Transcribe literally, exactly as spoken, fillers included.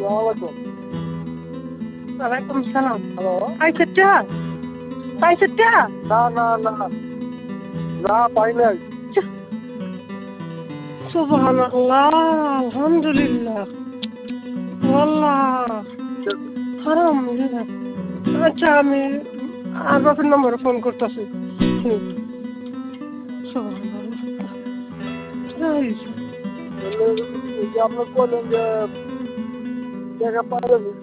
আসসালামাইকুম। ওয়ালাইকুম সালাম। হ্যালো। পাইছেন টিয়া? পাইছেন টিয়া? না, না, না। না পাই নাই। সুবহানাল্লাহ, আলহামদুলিল্লাহ। ওয়াল্লাহ আলহামদুলিল্লাহ। আচ্ছা আমি আর বাপের নম্বরে ফোন করতেছি। হুম। সুবহানাল্লাহ। এই তাহলে এই যে আপনি বললেন যে টাকা পাবেন